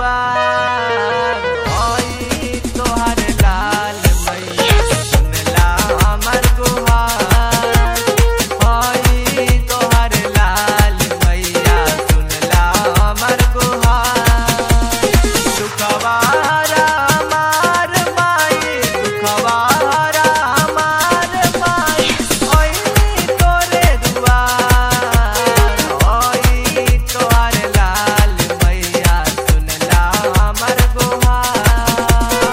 दुआर आई तोहर लाल मैया सुनला हमर गुहार आई तोहर लाल मैया सुनला हमर गुहार दुखवारा मार माई दुखवारा मार माई आई तोरे दुआर आई तोहर लाल मैया सुनला हमर गुहार।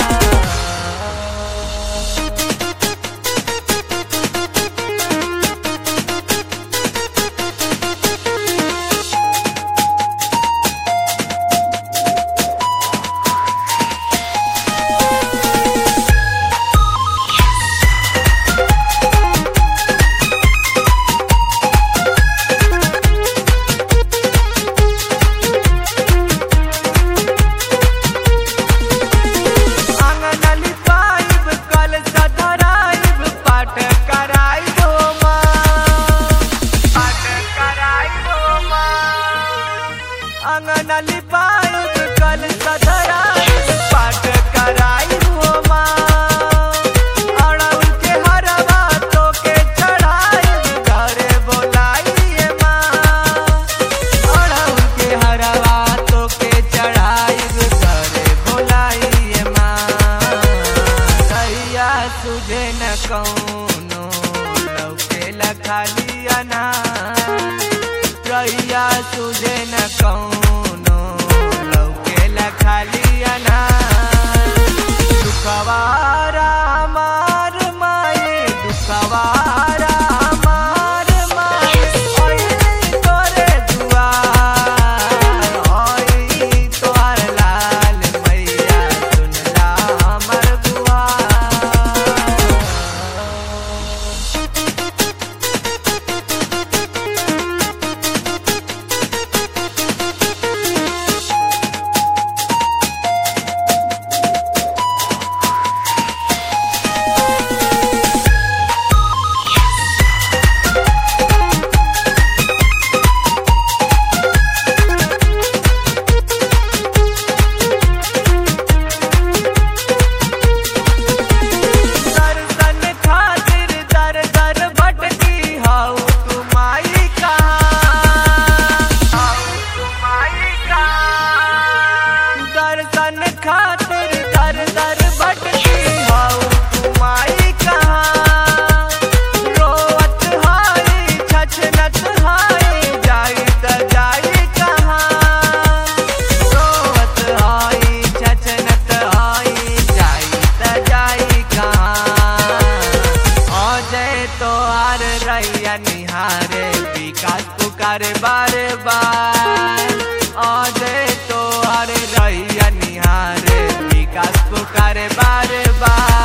आंगनली पाइब कल सधराइब पाठ कराइब माँ पाठ कराइब माँ आंगनली पाइब कल सधराइब पाठ कराइब माँ अड़उल के हरवा तोके चढ़ाइब घरे बोलाइए माँ अड़उल के हरवा तोके चढ़ाइब घरे बोलाइए माँ रैया सुझे न कौनो लौकेला खाली अनार रैया सुझे न कौनो लौकेला खाली अनार दुखवारा मार माई दुखवारा मार माई आई तोरे दुआर आई तोहर लाल मैया सुनला हमर गुहार। दर्शन खातिर दर दर भटकी हाउ तू माई कहाँ हाउ तू माई कहाँ दर्शन खातिर दर दर भटकी हाउ तू माई कहाँ रोवत हाई छछनत हाई जाई त जाई कहाँ रोवत हाई छछनत हाई जाई त जाई कहाँ अजय तोहार रैया निहारे विकास पुकारे बार बार अजय तोहार रैया निहारे विकास पुकारे बार बार।